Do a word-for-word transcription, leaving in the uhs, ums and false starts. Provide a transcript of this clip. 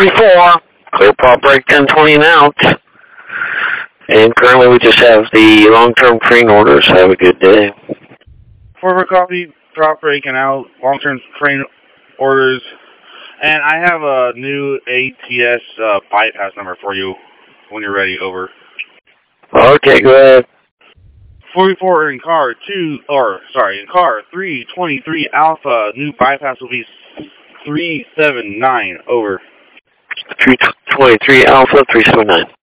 thirty-four, clear prop break ten twenty and out. And currently we just have the long-term crane orders. Have a good day. Forward copy, prop breaking out, long-term crane orders. And I have a new A T S uh, bypass number for you when you're ready. Over. Okay, go ahead. forty-four in car two, or sorry, in car three twenty-three Alpha. New bypass will be three seven nine. Over. three twenty-three Alpha, three seven nine.